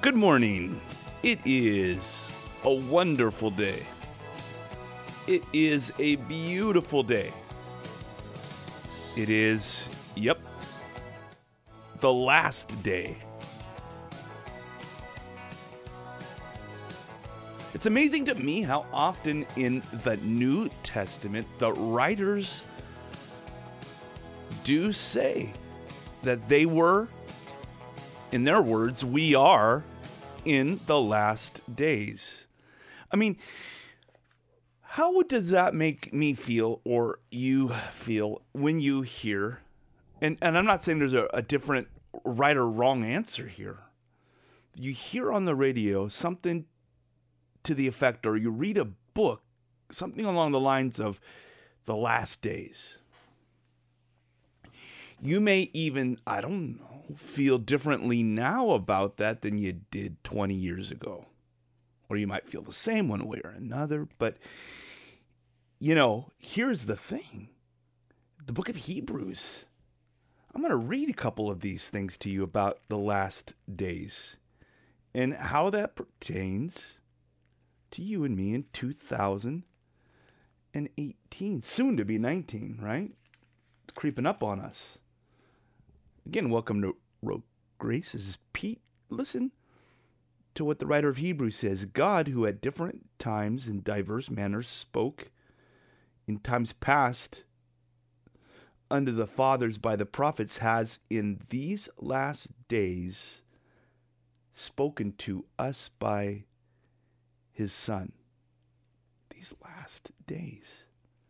Good morning. It is a wonderful day. It is a beautiful day. It is, the last day. It's amazing to me how often in the New Testament the writers do say that they were, in their words, we are in the last days. I mean, how does that make me feel or you feel when you hear, and I'm not saying there's a different right or wrong answer here. You hear on the radio something to the effect, or you read a book, something along the lines of the last days. You may even, feel differently now about that than you did 20 years ago. Or you might feel the same one way or another. But, here's the thing. The book of Hebrews. I'm going to read a couple of these things to you about the last days and how that pertains to you and me in 2018. Soon to be 19, right? It's creeping up on us. Again, welcome to Rogue Grace. This is Pete. Listen to what the writer of Hebrews says. God, who at different times in diverse manners spoke in times past unto the fathers by the prophets, has in these last days spoken to us by his Son. These last days.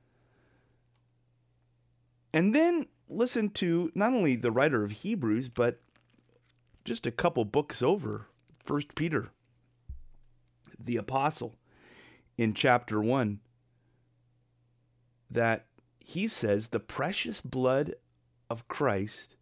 And then listen to not only the writer of Hebrews, but just a couple books over, 1 Peter, the apostle, in chapter 1, that he says, the precious blood of Christ,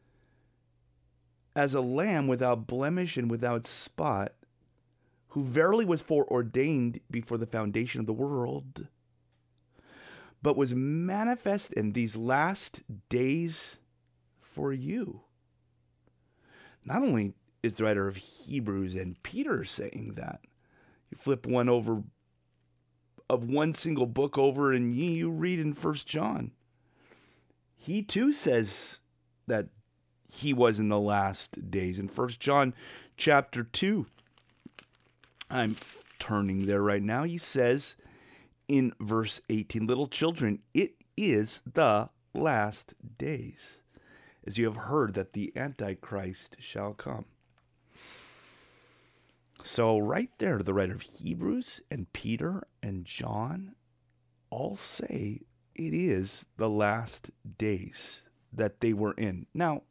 as a lamb without blemish and without spot, who verily was foreordained before the foundation of the world, but was manifest in these last days for you. Not only is the writer of Hebrews and Peter saying that, you flip one over of one single book over and you read in 1 John. He too says that he was in the last days. In 1 John chapter 2, I'm turning there right now, he says, in verse 18, little children, it is the last days, as you have heard that the Antichrist shall come. So right there, the writer of Hebrews and Peter and John all say it is the last days that they were in. Now,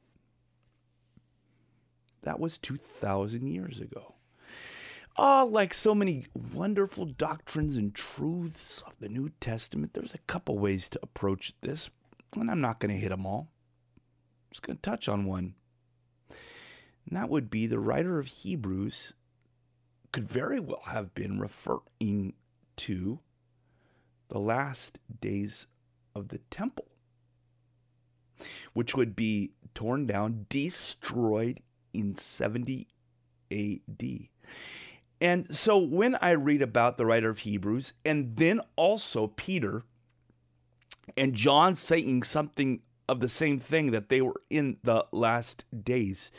that was 2,000 years ago. Like so many wonderful doctrines and truths of the New Testament, there's a couple ways to approach this, and I'm not going to hit them all. I'm just going to touch on one. And that would be the writer of Hebrews could very well have been referring to the last days of the temple, which would be torn down, destroyed in 70 A.D., And so when I read about the writer of Hebrews, and then also Peter and John saying something of the same thing, that they were in the last days,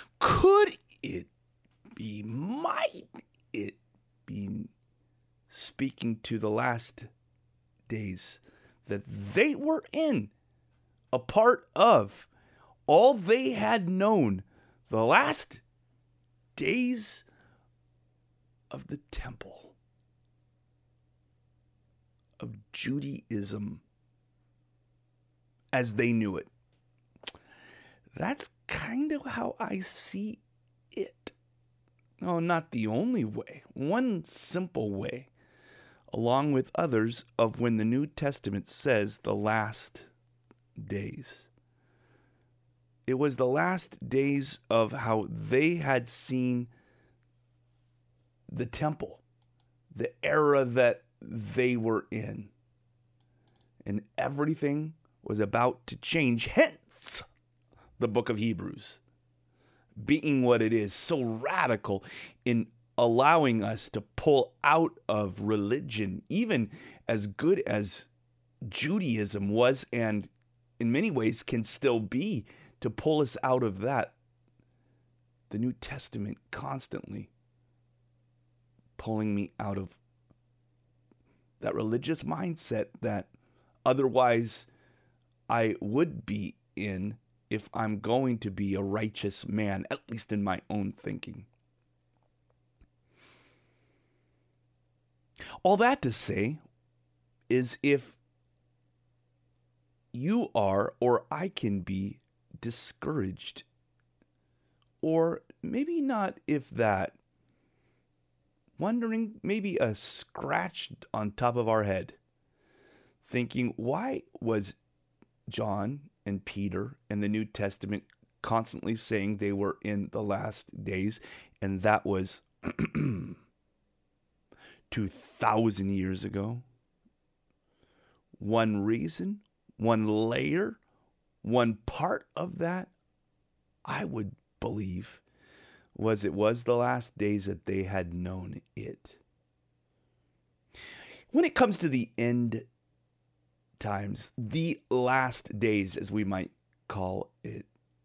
might it be speaking to the last days that they were in, a part of all they had known, the last days of the temple, of Judaism as they knew it. That's kind of how I see it. No, not the only way. One simple way, along with others, of when the New Testament says the last days. It was the last days of how they had seen the temple, the era that they were in. And everything was about to change. Hence, the book of Hebrews. being what it is, so radical in allowing us to pull out of religion, even as good as Judaism was and in many ways can still be, to pull us out of that. The New Testament constantly pulling me out of that religious mindset that otherwise I would be in if I'm going to be a righteous man, at least in my own thinking. All that to say is, if you are, or I can be, discouraged, or maybe not if that, wondering, maybe a scratch on top of our head, thinking, why was John and Peter and the New Testament constantly saying they were in the last days, and that was 2,000 years ago? One reason, one layer, one part of that, I would believe, was it was the last days that they had known it. When it comes to the end times, the last days, as we might call it,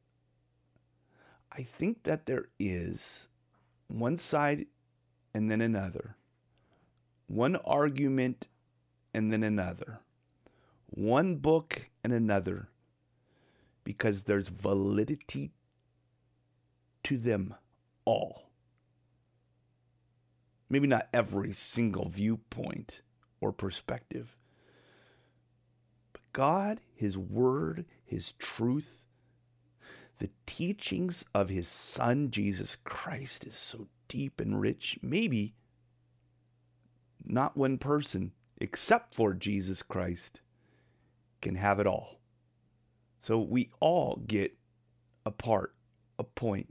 I think that there is one side and then another, one argument and then another, one book and another, because there's validity to them all. Maybe not every single viewpoint or perspective, but God, His Word, His truth, the teachings of His Son, Jesus Christ, is so deep and rich. Maybe not one person, except for Jesus Christ, can have it all. So we all get a part, a point.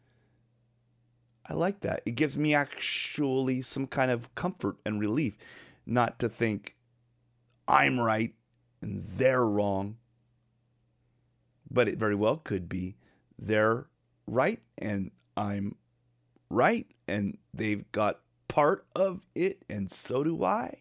I like that. It gives me actually some kind of comfort and relief, not to think I'm right and they're wrong. But it very well could be they're right and I'm right, and they've got part of it and so do I.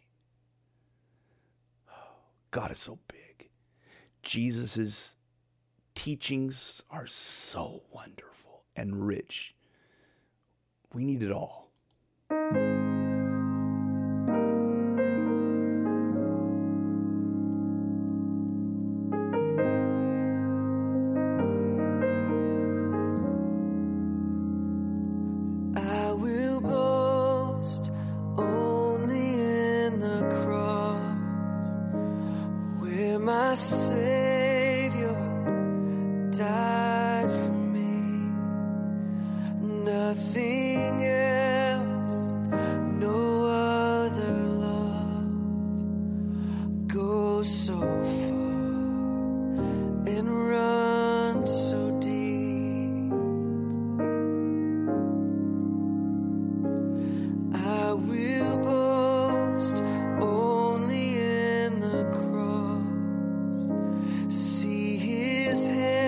God is so big. Jesus' teachings are so wonderful and rich. We need it all. I will boast only in the cross, where my Savior died for me. Nothing else, no other love goes so far and runs so deep. I will boast only in the cross. See His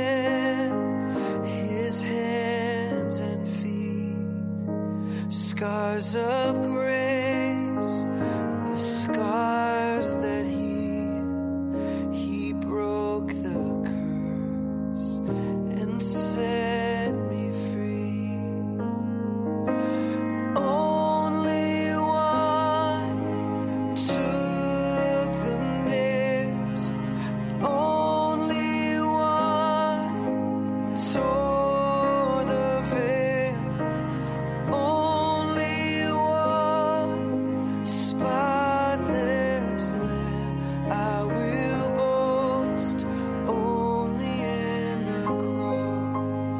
hands and feet, scars of grace, the scars that heal. He broke the curse and set me free. Only one took the nails. Only one tore the veil. Only one spotless lamb. I will boast only in the cross.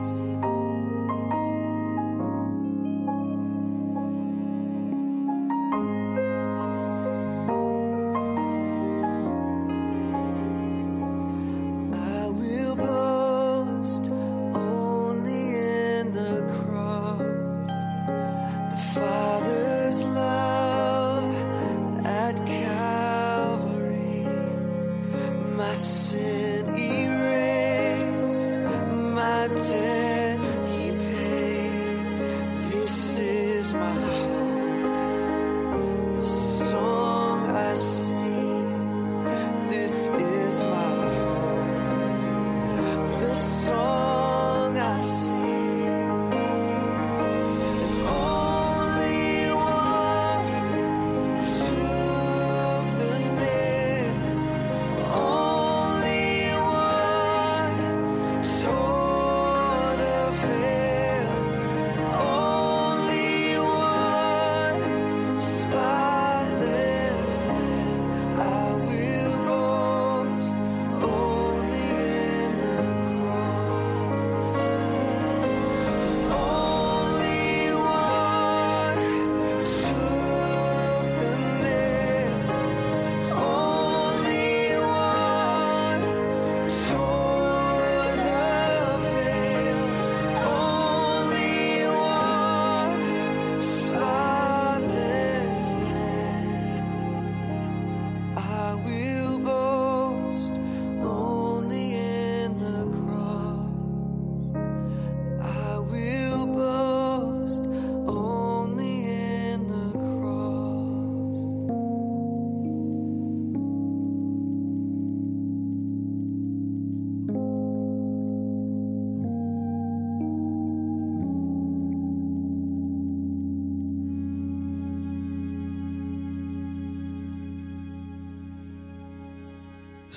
I will boast only in the cross. The Father's love at Calvary, my sin erased, my debt He paid.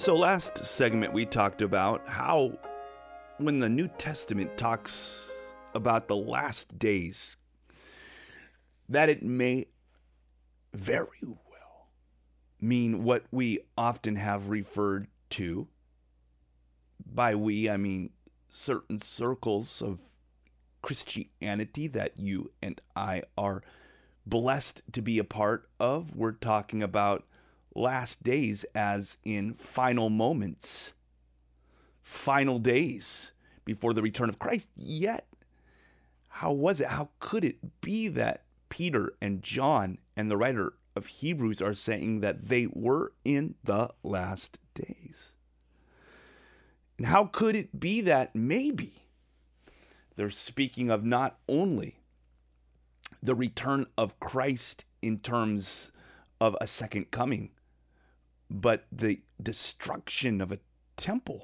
So last segment we talked about how when the New Testament talks about the last days, that it may very well mean what we often have referred to. By we, I mean certain circles of Christianity that you and I are blessed to be a part of. We're talking about last days as in final moments, final days before the return of Christ. Yet, how was it? How could it be that Peter and John and the writer of Hebrews are saying that they were in the last days? And how could it be that maybe they're speaking of not only the return of Christ in terms of a second coming, but the destruction of a temple?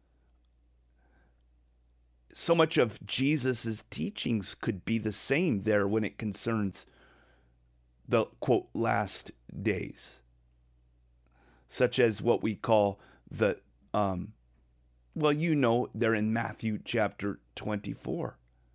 So much of Jesus' teachings could be the same there when it concerns the, quote, last days, such as what we call the, they're in Matthew chapter 24.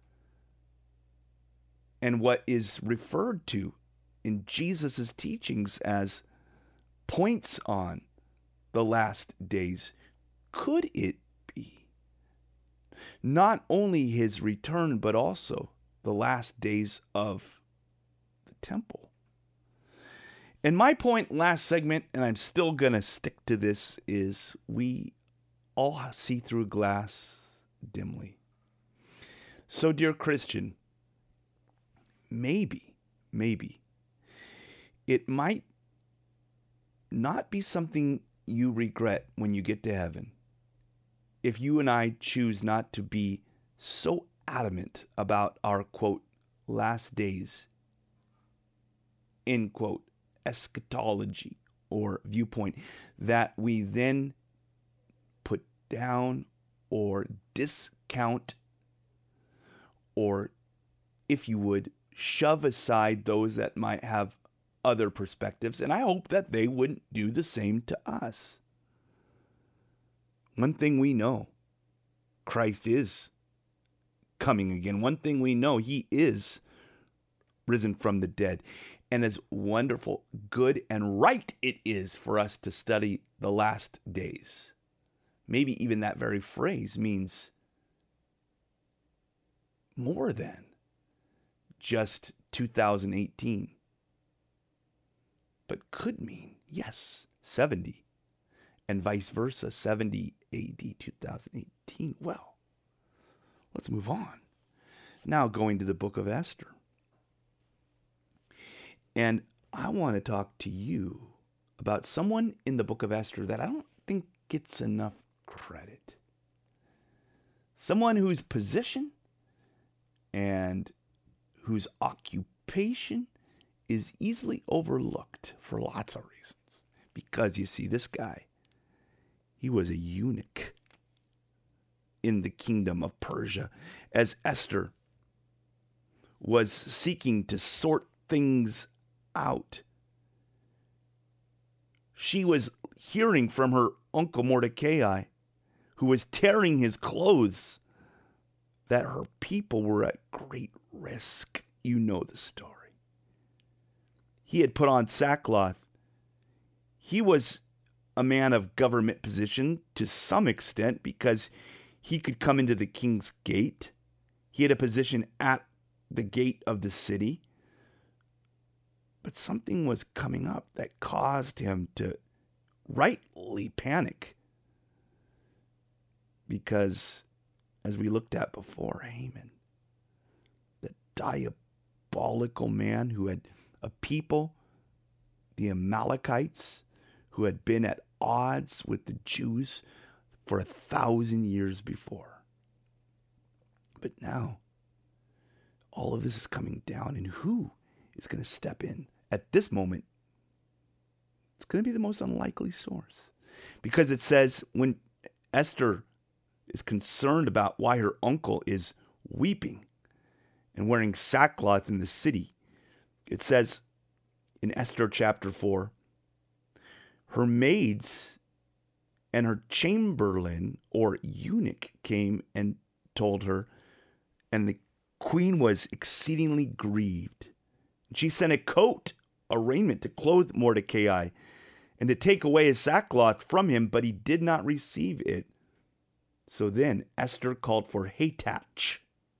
And what is referred to in Jesus' teachings as points on the last days. Could it be not only his return, but also the last days of the temple? And my point last segment, and I'm still going to stick to this, is we all see through glass dimly. So, dear Christian, maybe it might not be something you regret when you get to heaven if you and I choose not to be so adamant about our, quote, last days, end quote, eschatology or viewpoint, that we then put down or discount, or if you would, shove aside those that might have other perspectives, and I hope that they wouldn't do the same to us. One thing we know, Christ is coming again. One thing we know, he is risen from the dead. And as wonderful, good, and right it is for us to study the last days. Maybe even that very phrase means more than just 2018. But could mean, yes, 70, and vice versa, 70 AD 2018. Well, let's move on. Now going to the book of Esther. And I want to talk to you about someone in the book of Esther that I don't think gets enough credit. Someone whose position and whose occupation is easily overlooked for lots of reasons. Because, you see, this guy, he was a eunuch in the kingdom of Persia as Esther was seeking to sort things out. She was hearing from her uncle Mordecai, who was tearing his clothes, that her people were at great risk. You know the story. He had put on sackcloth. He was a man of government position to some extent because he could come into the king's gate. He had a position at the gate of the city. But something was coming up that caused him to rightly panic. Because, as we looked at before, Haman, the diabolical man who had a people, the Amalekites, who had been at odds with the Jews for 1,000 years before. But now, all of this is coming down, and who is going to step in at this moment? It's going to be the most unlikely source. Because it says when Esther is concerned about why her uncle is weeping and wearing sackcloth in the city, it says in Esther chapter 4, her maids And her chamberlain or eunuch came and told her, and the queen was exceedingly grieved. She sent a coat, a raiment, to clothe Mordecai and to take away his sackcloth from him, but he did not receive it. So then Esther called for Hathach,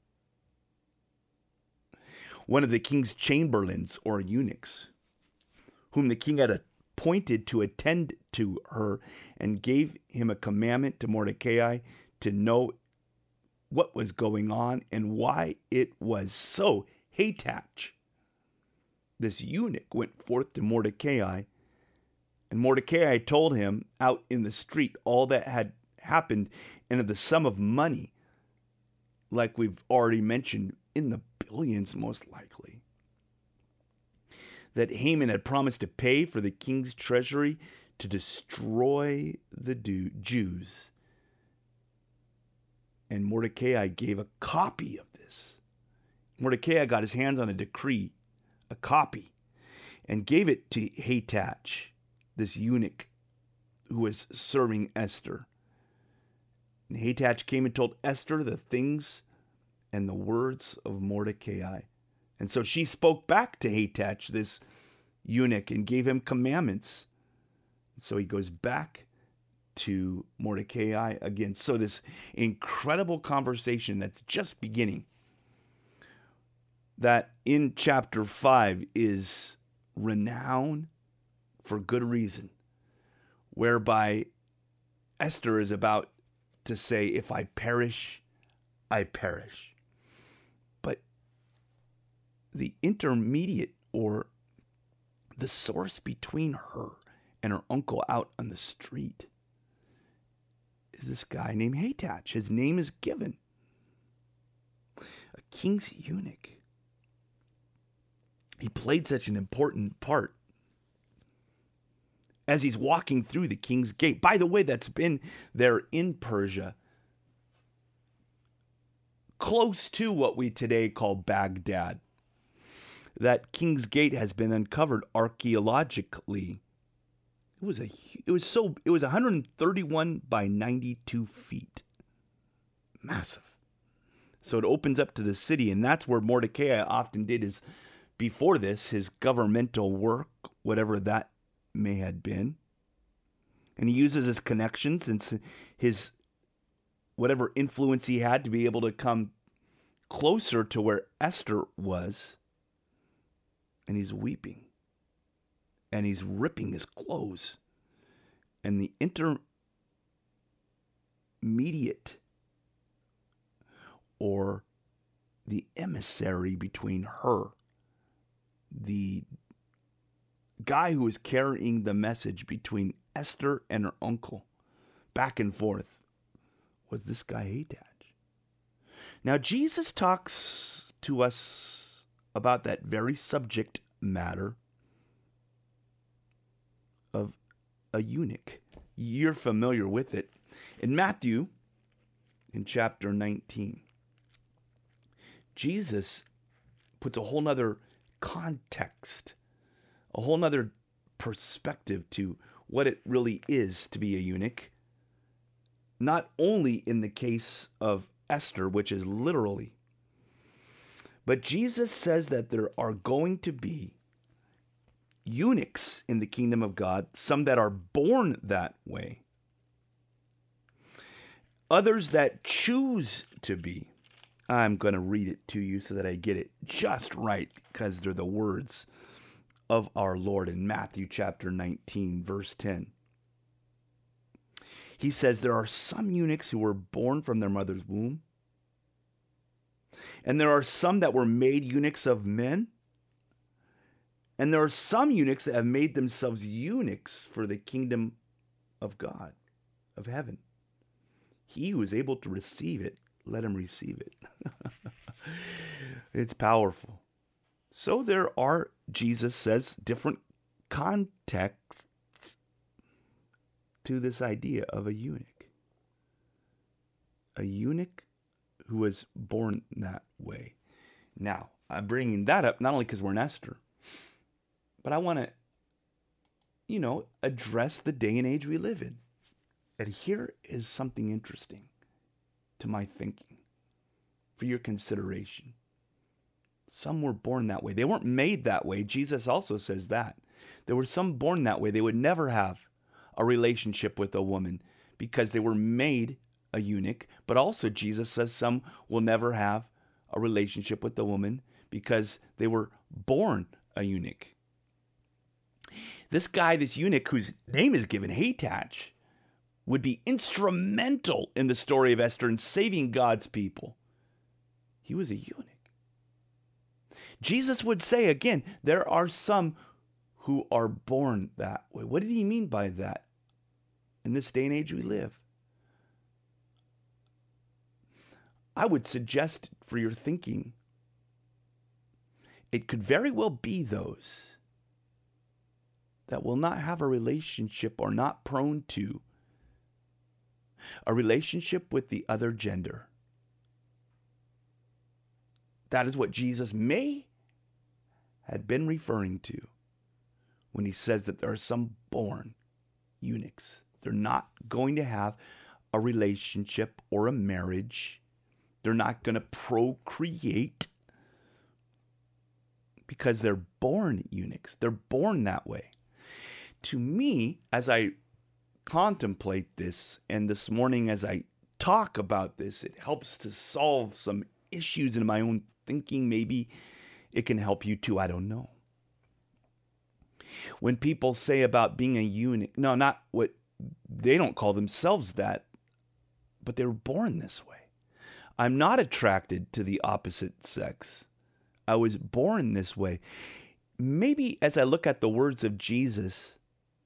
one of the king's chamberlains or eunuchs, whom the king had appointed to attend to her, and gave him a commandment to Mordecai to know what was going on and why it was so. Hathach, this eunuch, went forth to Mordecai, and Mordecai told him out in the street all that had happened, and of the sum of money, like we've already mentioned, in the billions most likely, that Haman had promised to pay for the king's treasury to destroy the Jews. And Mordecai gave a copy of this. Mordecai got his hands on a decree, a copy, and gave it to Hathach, this eunuch who was serving Esther. And Hathach came and told Esther the things and the words of Mordecai. And so she spoke back to Hathach, this eunuch, and gave him commandments. So he goes back to Mordecai again. So this incredible conversation that's just beginning, that in chapter 5 is renowned for good reason, whereby Esther is about to say, if I perish, I perish. But the intermediate, or the source between her and her uncle out on the street, is this guy named Hathach. His name is given. A king's eunuch. He played such an important part as he's walking through the king's gate. By the way, that's been there in Persia, close to what we today call Baghdad. That King's Gate has been uncovered archaeologically. It was 131 by 92 feet. Massive. So it opens up to the city, and that's where Mordecai often did his governmental work, whatever that may have been. And he uses his connections and his whatever influence he had to be able to come closer to where Esther was. And he's weeping. And he's ripping his clothes. And the intermediate, or the emissary between her, the guy who was carrying the message between Esther and her uncle, back and forth, was this guy Hathach. Now, Jesus talks to us about that very subject matter of a eunuch. You're familiar with it. In Matthew, in chapter 19, Jesus puts a whole nother context, a whole nother perspective to what it really is to be a eunuch. Not only in the case of Esther, which is literally, but Jesus says that there are going to be eunuchs in the kingdom of God, some that are born that way, others that choose to be. I'm going to read it to you so that I get it just right, because they're the words of our Lord in Matthew chapter 19, verse 10. He says, there are some eunuchs who were born from their mother's womb, and there are some that were made eunuchs of men, and there are some eunuchs that have made themselves eunuchs for the kingdom of God, of heaven. He who is able to receive it, let him receive it. It's powerful. So there are, Jesus says, different contexts to this idea of a eunuch. A eunuch who was born that way. Now, I'm bringing that up not only because we're in Esther, but I want to, address the day and age we live in. And here is something interesting to my thinking for your consideration. Some were born that way. They weren't made that way. Jesus also says that. There were some born that way. They would never have a relationship with a woman because they were made a eunuch. But also Jesus says some will never have a relationship with a woman because they were born a eunuch. This guy, this eunuch, whose name is given, Hathach, would be instrumental in the story of Esther in saving God's people. He was a eunuch. Jesus would say again, there are some who are born that way. What did he mean by that in this day and age we live? I would suggest for your thinking, it could very well be those that will not have a relationship or not prone to a relationship with the other gender. That is what Jesus may have been referring to when he says that there are some born eunuchs. They're not going to have a relationship or a marriage. They're not going to procreate because they're born eunuchs. They're born that way. To me, as I contemplate this, and this morning as I talk about this, it helps to solve some issues in my own thinking. Maybe it can help you too. I don't know. When people say about being a eunuch, no, not what, they don't call themselves that, but they were born this way. I'm not attracted to the opposite sex. I was born this way. Maybe as I look at the words of Jesus,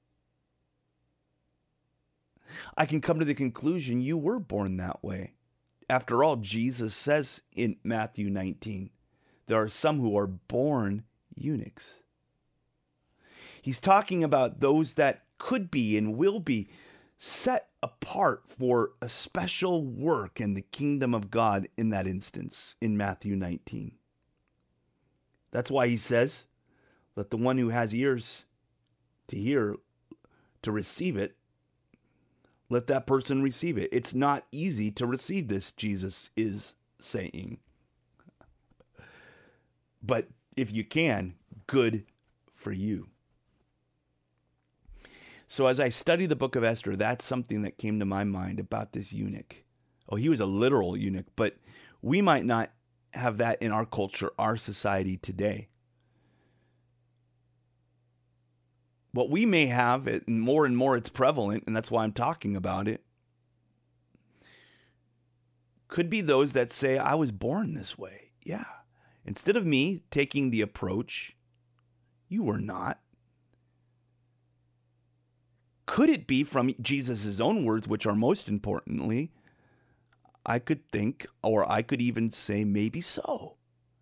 I can come to the conclusion you were born that way. After all, Jesus says in Matthew 19, there are some who are born eunuchs. He's talking about those that could be and will be set apart for a special work in the kingdom of God in that instance in Matthew 19. That's why he says, let the one who has ears to hear, to receive it, let that person receive it. It's not easy to receive this, Jesus is saying. But if you can, good for you. So as I study the book of Esther, that's something that came to my mind about this eunuch. Oh, he was a literal eunuch, but we might not have that in our culture, our society today. What we may have, and more it's prevalent, and that's why I'm talking about it, could be those that say, I was born this way. Yeah. Instead of me taking the approach, you were not. Could it be from Jesus' own words, which are most importantly, I could think, or I could even say maybe so.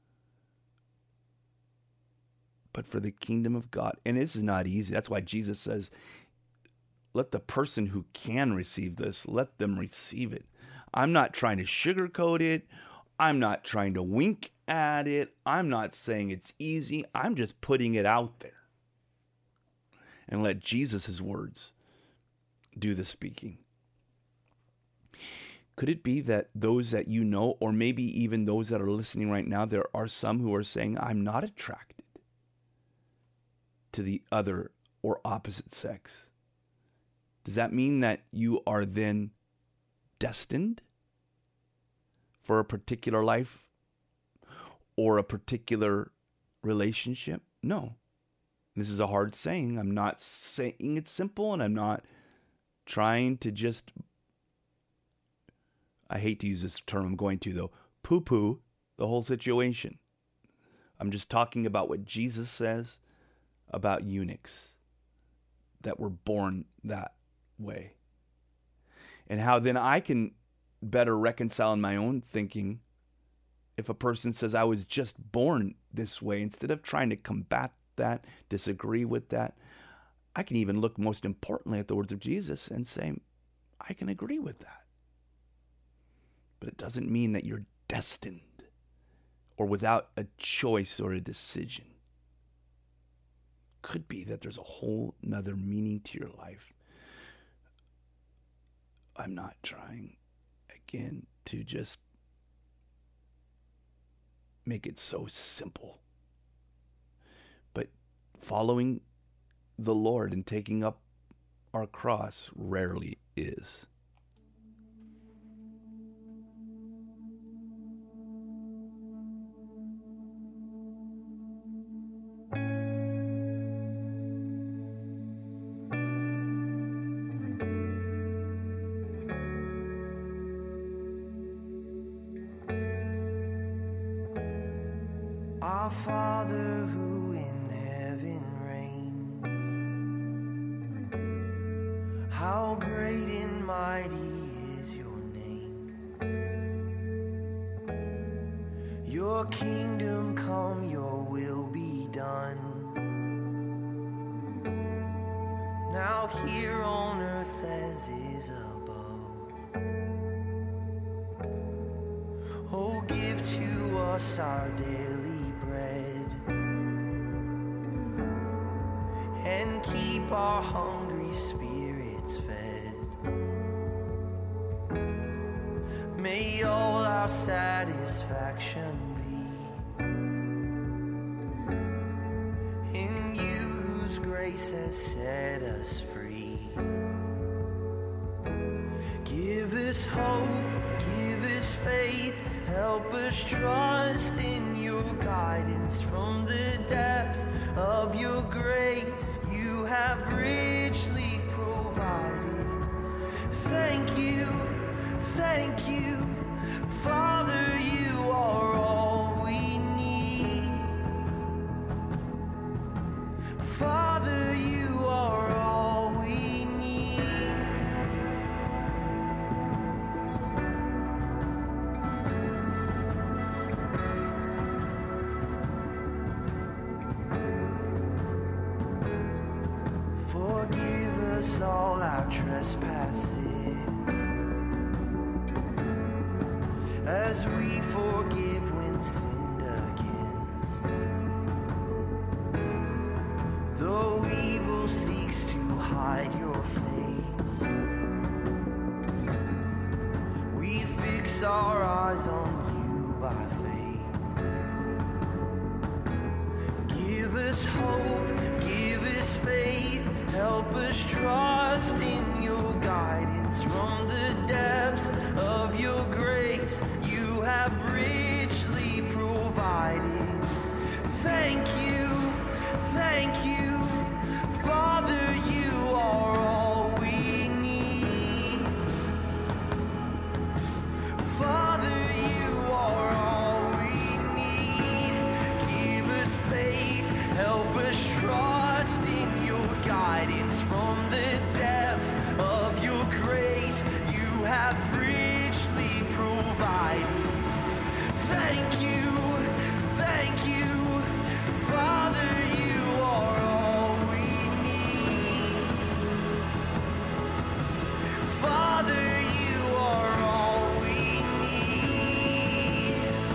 But for the kingdom of God, and this is not easy. That's why Jesus says, let the person who can receive this, let them receive it. I'm not trying to sugarcoat it. I'm not trying to wink at it. I'm not saying it's easy. I'm just putting it out there. And let Jesus' words do the speaking. Could it be that those that you know, or maybe even those that are listening right now, there are some who are saying, I'm not attracted to the other or opposite sex? Does that mean that you are then destined for a particular life or a particular relationship? No. This is a hard saying. I'm not saying it's simple, and I'm not trying to just, I hate to use this term, I'm going to though, poo-poo the whole situation. I'm just talking about what Jesus says about eunuchs that were born that way. And how then I can better reconcile in my own thinking if a person says I was just born this way, instead of trying to combat that, disagree with that, I can even look most importantly at the words of Jesus and say, I can agree with that. But it doesn't mean that you're destined or without a choice or a decision. Could be that there's a whole nother meaning to your life. I'm not trying, again, to just make it so simple. But following the Lord and taking up our cross rarely is. Our Father who in heaven reigns, how great and mighty is your name. Your kingdom come, your will be done, now here on earth as is above. Oh, give to us our daily bread, and keep our hungry spirits fed. May all our satisfaction be in you, whose grace has set us free. Give us hope, give us faith, help us trust in your guidance. From the depths of your grace, you have richly provided. Thank you, Father, you are all we need. Father, you are all we need. Forgive us all our trespasses, as we forgive when sinned against. Though evil seeks to hide your face, we fix our eyes on you by faith. Give us hope, give us faith, help us trust in your guidance. From the depths of your grace, you have richly provided. Thank you, Father, you are all we need. Father, you are all we need. Give us faith, help us trust in your guidance. From the depths of your grace, you have richly provided. Thank you, Father, you are all we need. Father, you are all we need.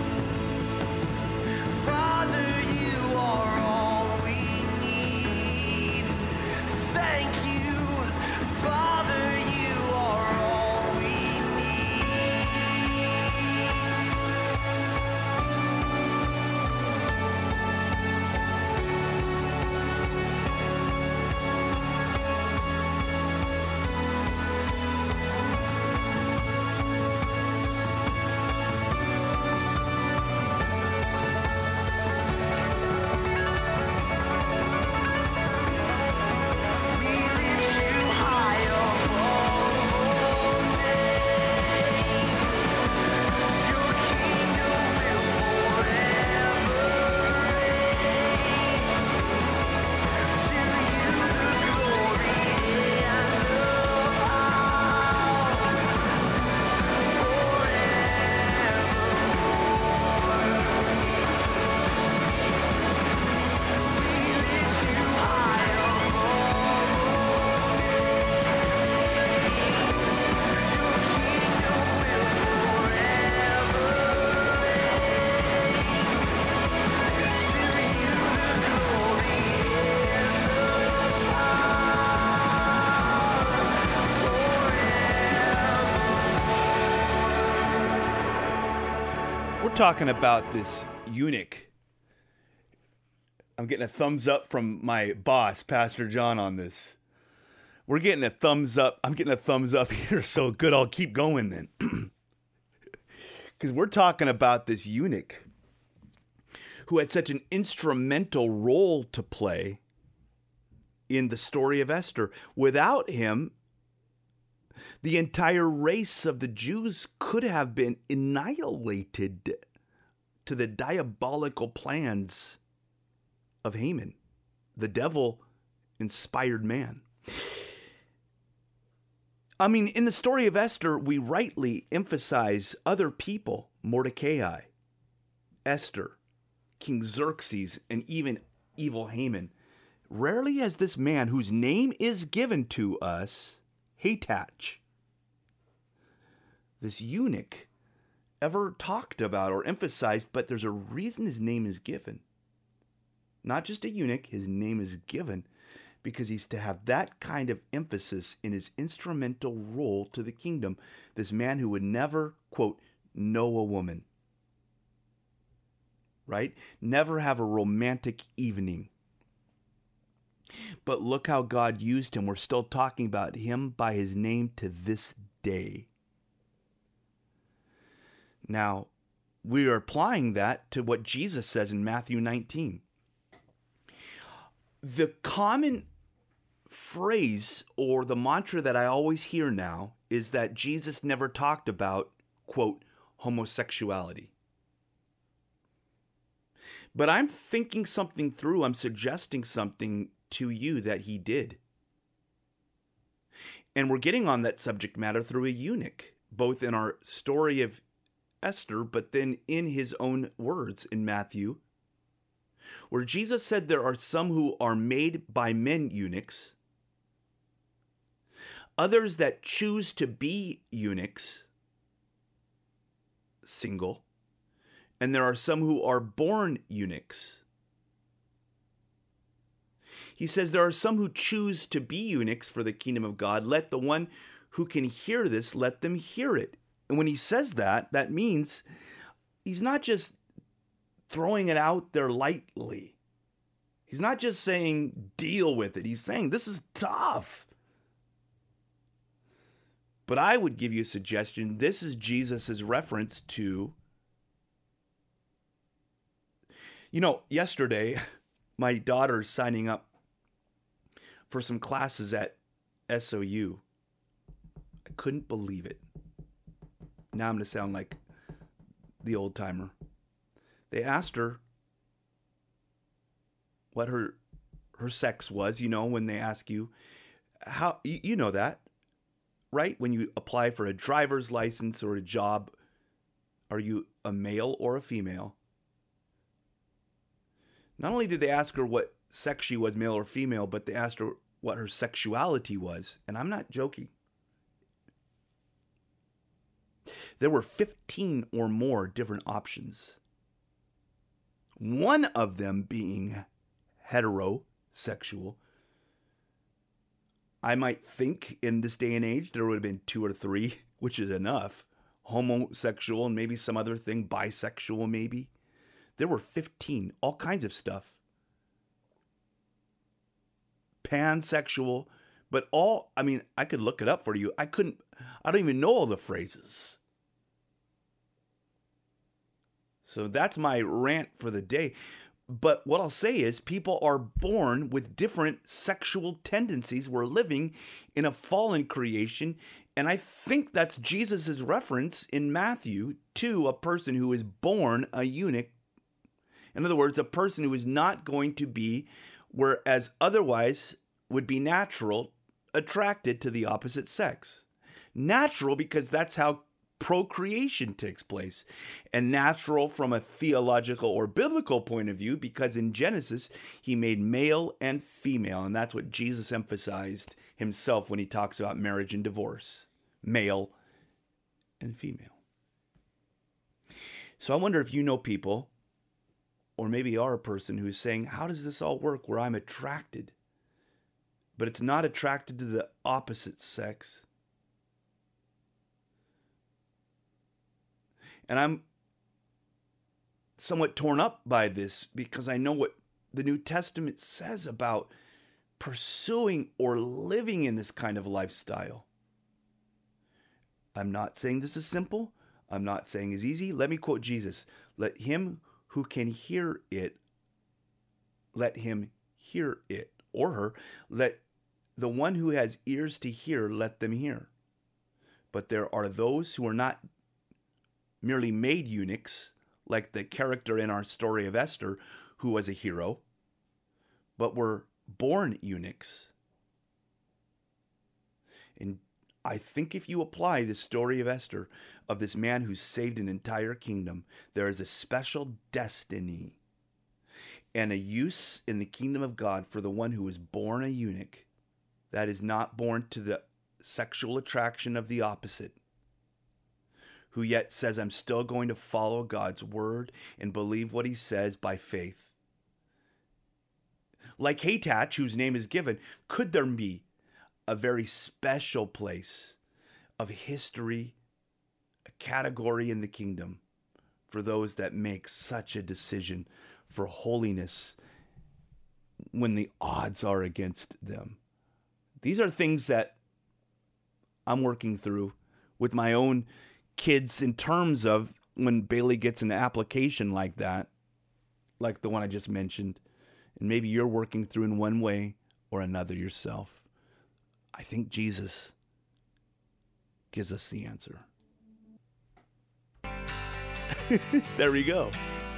Father, you are all we need. Thank you, Father, you are all we need. We're talking about this eunuch. I'm getting a thumbs up from my boss, Pastor John, on this. We're getting a thumbs up. I'm getting a thumbs up here, so good, I'll keep going then. Because we're talking about this eunuch who had such an instrumental role to play in the story of Esther. Without him, the entire race of the Jews could have been annihilated to the diabolical plans of Haman, the devil-inspired man. I mean, in the story of Esther, we rightly emphasize other people, Mordecai, Esther, King Xerxes, and even evil Haman. Rarely has this man whose name is given to us, Hathach, this eunuch, ever talked about or emphasized, but there's a reason his name is given. Not just a eunuch, his name is given because he's to have that kind of emphasis in his instrumental role to the kingdom. This man who would never, quote, know a woman, right? Never have a romantic evening. But look how God used him. We're still talking about him by his name to this day. Now, we are applying that to what Jesus says in Matthew 19. The common phrase or the mantra that I always hear now is that Jesus never talked about, quote, homosexuality. But I'm thinking something through. I'm suggesting something to you that he did. And we're getting on that subject matter through a eunuch, both in our story of Esther, but then in his own words in Matthew, where Jesus said there are some who are made by men eunuchs, others that choose to be eunuchs, single, and there are some who are born eunuchs. He says there are some who choose to be eunuchs for the kingdom of God. Let the one who can hear this, let them hear it. And when he says that, that means he's not just throwing it out there lightly. He's not just saying deal with it. He's saying this is tough. But I would give you a suggestion. This is Jesus' reference to, yesterday, my daughter's signing up for some classes at SOU. I couldn't believe it. Now I'm going to sound like the old timer. They asked her what her sex was, when they ask you, how, you know that, right? When you apply for a driver's license or a job, are you a male or a female? Not only did they ask her what sex she was, male or female, but they asked her what her sexuality was. And I'm not joking. There were 15 or more different options. One of them being heterosexual. I might think in this day and age there would have been 2 or 3, which is enough. Homosexual and maybe some other thing, bisexual maybe. There were 15, all kinds of stuff. Pansexual, but I could look it up for you. I don't even know all the phrases. So that's my rant for the day. But what I'll say is people are born with different sexual tendencies. We're living in a fallen creation. And I think that's Jesus' reference in Matthew to a person who is born a eunuch. In other words, a person who is not going to be, whereas otherwise would be natural, attracted to the opposite sex. Natural because that's how procreation takes place, and natural from a theological or biblical point of view because in Genesis he made male and female, and that's what Jesus emphasized himself when he talks about marriage and divorce, male and female. So I wonder if you know people, or maybe are a person who's saying, how does this all work where I'm attracted, but it's not attracted to the opposite sex? And somewhat torn up by this because I know what the New Testament says about pursuing or living in this kind of lifestyle. I'm not saying this is simple. I'm not saying it's easy. Let me quote Jesus. Let him who can hear it, let him hear it, or her. Let the one who has ears to hear, let them hear. But there are those who are not merely made eunuchs, like the character in our story of Esther, who was a hero, but were born eunuchs. And I think if you apply the story of Esther, of this man who saved an entire kingdom, there is a special destiny and a use in the kingdom of God for the one who is born a eunuch, that is not born to the sexual attraction of the opposite, who yet says, I'm still going to follow God's word and believe what he says by faith. Like Hathach, whose name is given, could there be a very special place of history, a category in the kingdom for those that make such a decision for holiness when the odds are against them? These are things that I'm working through with my own kids in terms of when Bailey gets an application like that, like the one I just mentioned, and maybe you're working through in one way or another yourself. I think Jesus gives us the answer. There we go.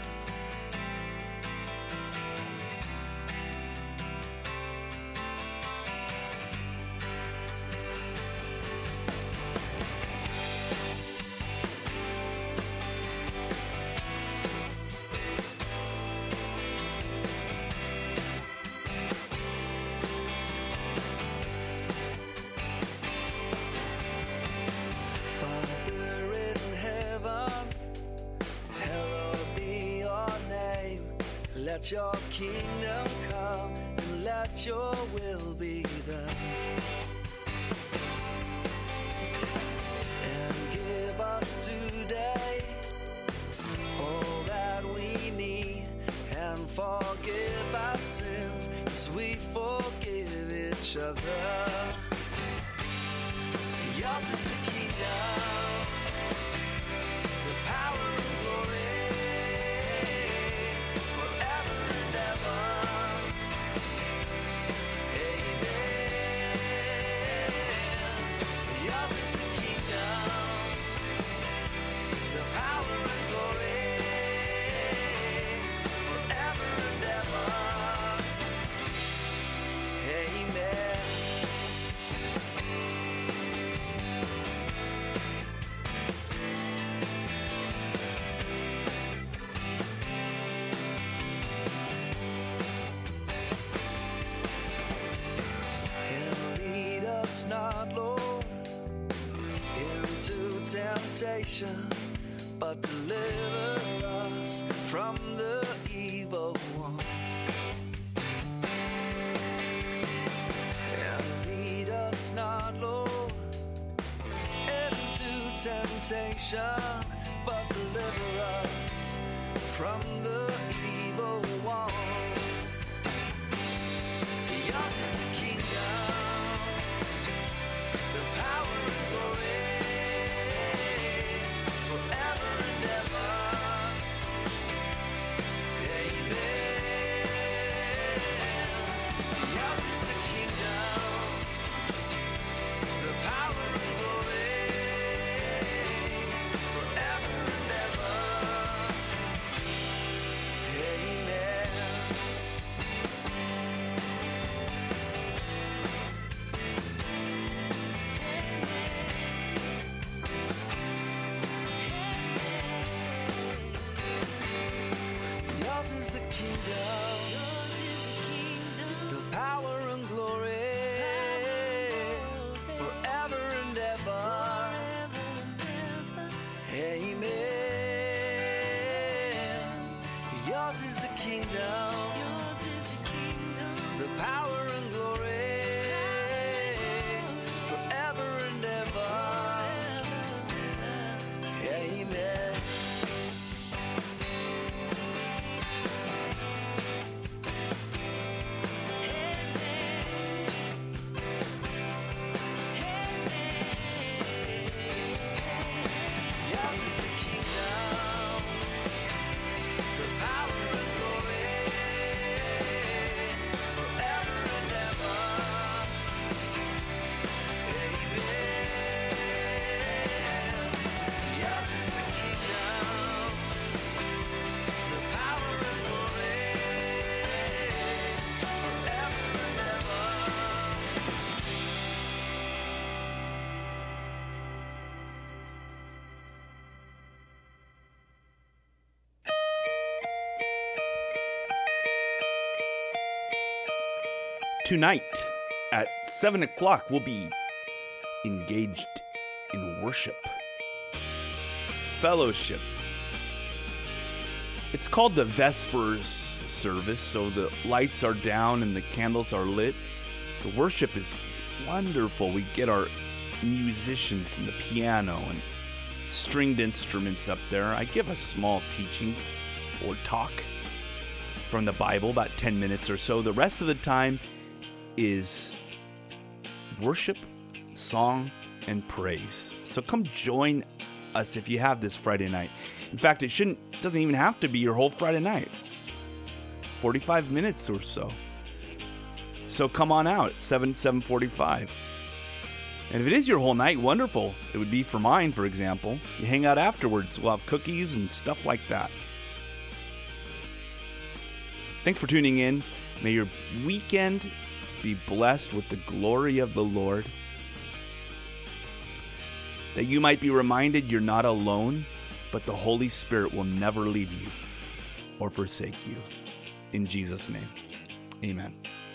Let your kingdom come and let your will be done. And give us today all that we need, and forgive our sins as we forgive each other. Yours is the kingdom, the power and glory. Not, Lord, into temptation, but deliver us from the evil one. And lead us not, Lord, into temptation, but deliver us from the evil one. Yours is the kingdom, Tonight at 7 o'clock, we'll be engaged in worship, fellowship. It's called the Vespers service, so the lights are down and the candles are lit. The worship is wonderful. We get our musicians and the piano and stringed instruments up there. I give a small teaching or talk from the Bible, about 10 minutes or so. The rest of the time is worship, song, and praise. So come join us if you have this Friday night. In fact, doesn't even have to be your whole Friday night. 45 minutes or so. So come on out at 7:45. And if it is your whole night, wonderful. It would be for mine, for example. You hang out afterwards. We'll have cookies and stuff like that. Thanks for tuning in. May your weekend be blessed with the glory of the Lord. That you might be reminded you're not alone, but the Holy Spirit will never leave you or forsake you. In Jesus' name, amen.